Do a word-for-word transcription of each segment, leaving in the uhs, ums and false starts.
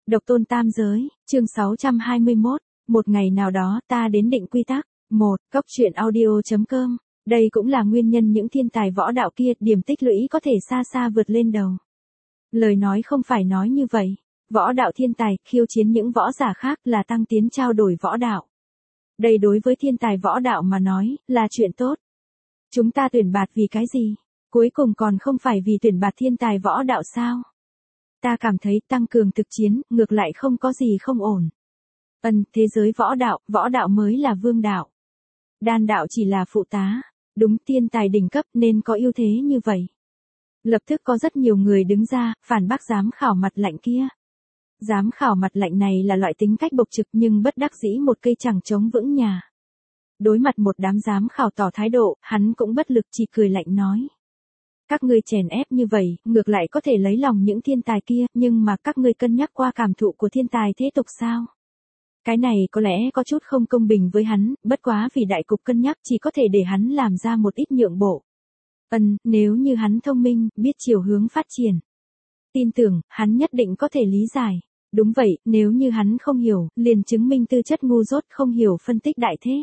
Độc tôn tam giới, chương sáu trăm hai mươi mốt, một ngày nào đó ta đến định quy tắc. một. Cốc truyện audio.com. Đây cũng là nguyên nhân những thiên tài võ đạo kia điểm tích lũy có thể xa xa vượt lên đầu. Lời nói không phải nói như vậy. Võ đạo thiên tài khiêu chiến những võ giả khác là tăng tiến trao đổi võ đạo. Đây đối với thiên tài võ đạo mà nói là chuyện tốt. Chúng ta tuyển bạt vì cái gì? Cuối cùng còn không phải vì tuyển bạt thiên tài võ đạo sao? Ta cảm thấy tăng cường thực chiến, ngược lại không có gì không ổn. Ân, thế giới võ đạo, võ đạo mới là vương đạo. Đan đạo chỉ là phụ tá. Đúng, thiên tài đỉnh cấp nên có ưu thế như vậy. Lập tức có rất nhiều người đứng ra, phản bác giám khảo mặt lạnh kia. Giám khảo mặt lạnh này là loại tính cách bộc trực nhưng bất đắc dĩ một cây chẳng chống vững nhà. Đối mặt một đám giám khảo tỏ thái độ, hắn cũng bất lực chỉ cười lạnh nói. Các ngươi chèn ép như vậy, ngược lại có thể lấy lòng những thiên tài kia, nhưng mà các ngươi cân nhắc qua cảm thụ của thiên tài thế tục sao? Cái này có lẽ có chút không công bình với hắn, bất quá vì đại cục cân nhắc chỉ có thể để hắn làm ra một ít nhượng bộ. Ân, nếu như hắn thông minh, biết chiều hướng phát triển. Tin tưởng, hắn nhất định có thể lý giải. Đúng vậy, nếu như hắn không hiểu, liền chứng minh tư chất ngu dốt không hiểu phân tích đại thế.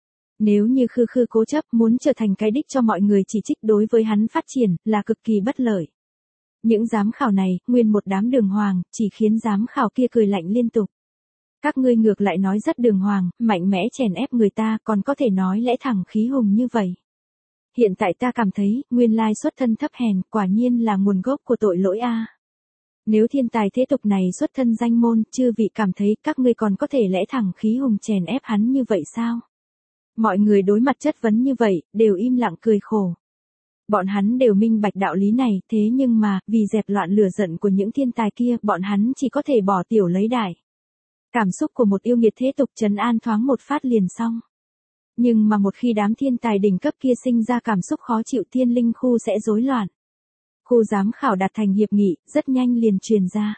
Nếu như khư khư cố chấp muốn trở thành cái đích cho mọi người chỉ trích đối với hắn phát triển, là cực kỳ bất lợi. Những giám khảo này, nguyên một đám đường hoàng, chỉ khiến giám khảo kia cười lạnh liên tục. Các ngươi ngược lại nói rất đường hoàng, mạnh mẽ chèn ép người ta, còn có thể nói lẽ thẳng khí hùng như vậy. Hiện tại ta cảm thấy, nguyên lai xuất thân thấp hèn, quả nhiên là nguồn gốc của tội lỗi a. Nếu thiên tài thế tục này xuất thân danh môn, chư vị cảm thấy các ngươi còn có thể lẽ thẳng khí hùng chèn ép hắn như vậy sao? Mọi người đối mặt chất vấn như vậy, đều im lặng cười khổ. Bọn hắn đều minh bạch đạo lý này, thế nhưng mà, vì dẹp loạn lửa giận của những thiên tài kia, bọn hắn chỉ có thể bỏ tiểu lấy đại. Cảm xúc của một yêu nghiệt thế tục trấn an thoáng một phát liền xong. Nhưng mà một khi đám thiên tài đỉnh cấp kia sinh ra cảm xúc khó chịu, thiên linh khu sẽ rối loạn. Khu giám khảo đạt thành hiệp nghị, rất nhanh liền truyền ra.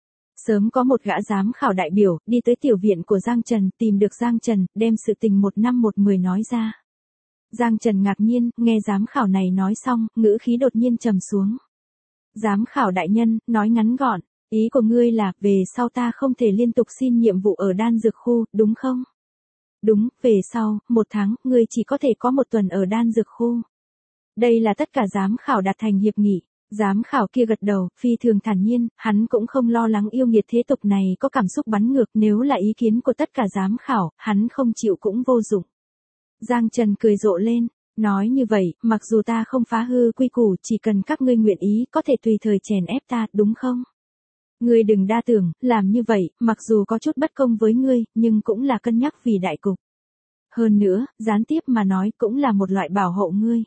Sớm có một gã giám khảo đại biểu, đi tới tiểu viện của Giang Trần, tìm được Giang Trần, đem sự tình một năm một mười nói ra. Giang Trần ngạc nhiên, nghe giám khảo này nói xong, ngữ khí đột nhiên trầm xuống. Giám khảo đại nhân, nói ngắn gọn, ý của ngươi là, về sau ta không thể liên tục xin nhiệm vụ ở đan dược khu, đúng không? Đúng, về sau, một tháng, ngươi chỉ có thể có một tuần ở đan dược khu. Đây là tất cả giám khảo đạt thành hiệp nghị. Giám khảo kia gật đầu, phi thường thản nhiên, hắn cũng không lo lắng yêu nghiệt thế tục này có cảm xúc bắn ngược, nếu là ý kiến của tất cả giám khảo, hắn không chịu cũng vô dụng. Giang Trần cười rộ lên, nói như vậy, mặc dù ta không phá hư quy củ, chỉ cần các ngươi nguyện ý, có thể tùy thời chèn ép ta, đúng không? Ngươi đừng đa tưởng, làm như vậy, mặc dù có chút bất công với ngươi, nhưng cũng là cân nhắc vì đại cục. Hơn nữa, gián tiếp mà nói cũng là một loại bảo hộ ngươi.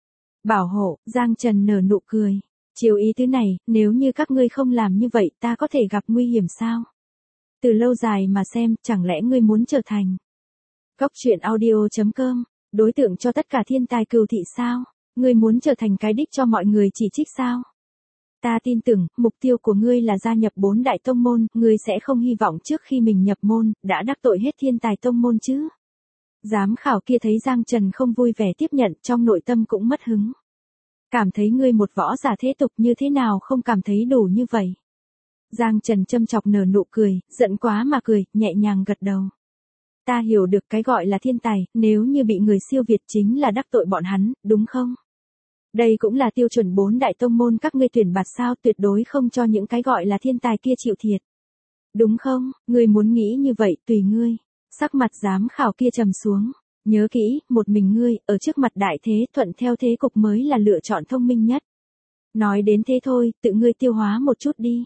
Bảo hộ, Giang Trần nở nụ cười. Chiều ý thứ này, nếu như các ngươi không làm như vậy ta có thể gặp nguy hiểm sao? Từ lâu dài mà xem, chẳng lẽ ngươi muốn trở thành Cốc truyện audio.com, đối tượng cho tất cả thiên tài cừu thị sao? Ngươi muốn trở thành cái đích cho mọi người chỉ trích sao? Ta tin tưởng, mục tiêu của ngươi là gia nhập bốn đại tông môn, ngươi sẽ không hy vọng trước khi mình nhập môn, đã đắc tội hết thiên tài tông môn chứ? Giám khảo kia thấy Giang Trần không vui vẻ tiếp nhận, trong nội tâm cũng mất hứng. Cảm thấy ngươi một võ giả thế tục như thế nào không cảm thấy đủ như vậy. Giang Trần châm chọc nở nụ cười, giận quá mà cười, nhẹ nhàng gật đầu. Ta hiểu được cái gọi là thiên tài, nếu như bị người siêu việt chính là đắc tội bọn hắn, đúng không? Đây cũng là tiêu chuẩn bốn đại tông môn các ngươi tuyển bạt sao, tuyệt đối không cho những cái gọi là thiên tài kia chịu thiệt. Đúng không, ngươi muốn nghĩ như vậy, tùy ngươi. Sắc mặt giám khảo kia trầm xuống. Nhớ kỹ, một mình ngươi, ở trước mặt đại thế, thuận theo thế cục mới là lựa chọn thông minh nhất. Nói đến thế thôi, tự ngươi tiêu hóa một chút đi.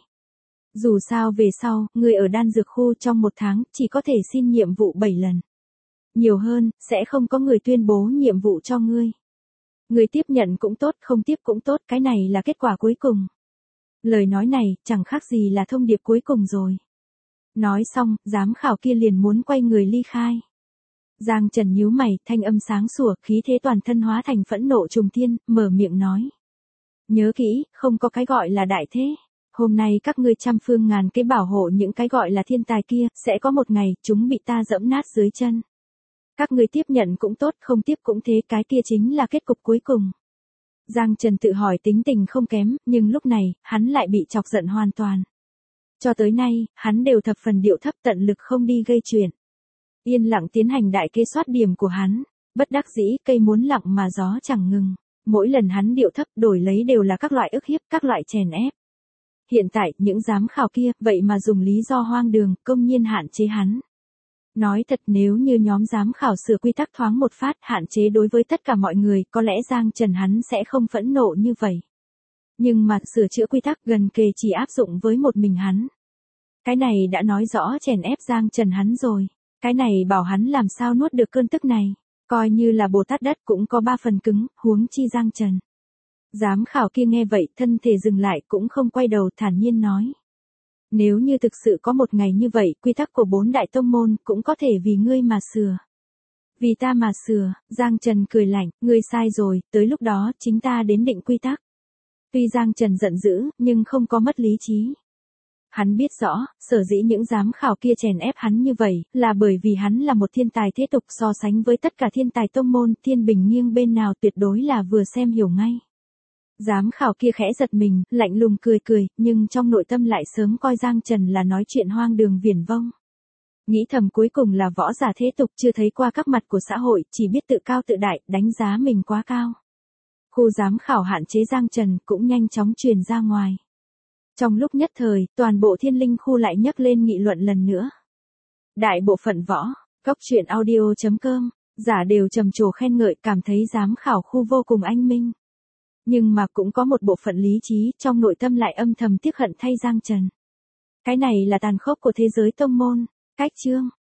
Dù sao về sau, ngươi ở đan dược khu trong một tháng, chỉ có thể xin nhiệm vụ bảy lần. Nhiều hơn, sẽ không có người tuyên bố nhiệm vụ cho ngươi. Ngươi tiếp nhận cũng tốt, không tiếp cũng tốt, cái này là kết quả cuối cùng. Lời nói này, chẳng khác gì là thông điệp cuối cùng rồi. Nói xong, giám khảo kia liền muốn quay người ly khai. Giang Trần nhíu mày, thanh âm sáng sủa, khí thế toàn thân hóa thành phẫn nộ trùng thiên, mở miệng nói. Nhớ kỹ, không có cái gọi là đại thế. Hôm nay các ngươi trăm phương ngàn kế bảo hộ những cái gọi là thiên tài kia, sẽ có một ngày, chúng bị ta dẫm nát dưới chân. Các ngươi tiếp nhận cũng tốt, không tiếp cũng thế, cái kia chính là kết cục cuối cùng. Giang Trần tự hỏi tính tình không kém, nhưng lúc này, hắn lại bị chọc giận hoàn toàn. Cho tới nay, hắn đều thập phần điệu thấp tận lực không đi gây chuyện. Yên lặng tiến hành đại kế soát điểm của hắn, bất đắc dĩ cây muốn lặng mà gió chẳng ngừng. Mỗi lần hắn điệu thấp đổi lấy đều là các loại ức hiếp, các loại chèn ép. Hiện tại, những giám khảo kia, vậy mà dùng lý do hoang đường, công nhiên hạn chế hắn. Nói thật nếu như nhóm giám khảo sửa quy tắc thoáng một phát hạn chế đối với tất cả mọi người, có lẽ Giang Trần hắn sẽ không phẫn nộ như vậy. Nhưng mà sửa chữa quy tắc gần kề chỉ áp dụng với một mình hắn. Cái này đã nói rõ chèn ép Giang Trần hắn rồi. Cái này bảo hắn làm sao nuốt được cơn tức này. Coi như là Bồ Tát đất cũng có ba phần cứng, huống chi Giang Trần. Giám khảo kia nghe vậy thân thể dừng lại cũng không quay đầu thản nhiên nói. Nếu như thực sự có một ngày như vậy, quy tắc của bốn đại tông môn cũng có thể vì ngươi mà sửa. Vì ta mà sửa, Giang Trần cười lạnh, ngươi sai rồi, tới lúc đó chính ta đến định quy tắc. Tuy Giang Trần giận dữ, nhưng không có mất lý trí. Hắn biết rõ, sở dĩ những giám khảo kia chèn ép hắn như vậy, là bởi vì hắn là một thiên tài thế tục so sánh với tất cả thiên tài tông môn, thiên bình nghiêng bên nào tuyệt đối là vừa xem hiểu ngay. Giám khảo kia khẽ giật mình, lạnh lùng cười cười, nhưng trong nội tâm lại sớm coi Giang Trần là nói chuyện hoang đường viển vông. Nghĩ thầm cuối cùng là võ giả thế tục chưa thấy qua các mặt của xã hội, chỉ biết tự cao tự đại, đánh giá mình quá cao. Khu giám khảo hạn chế Giang Trần cũng nhanh chóng truyền ra ngoài. Trong lúc nhất thời, toàn bộ thiên linh khu lại nhấc lên nghị luận lần nữa. Đại bộ phận võ, cốc truyện audio chấm com, giả đều trầm trồ khen ngợi cảm thấy giám khảo khu vô cùng anh minh. Nhưng mà cũng có một bộ phận lý trí trong nội tâm lại âm thầm tiếc hận thay Giang Trần. Cái này là tàn khốc của thế giới tông môn. Cách chương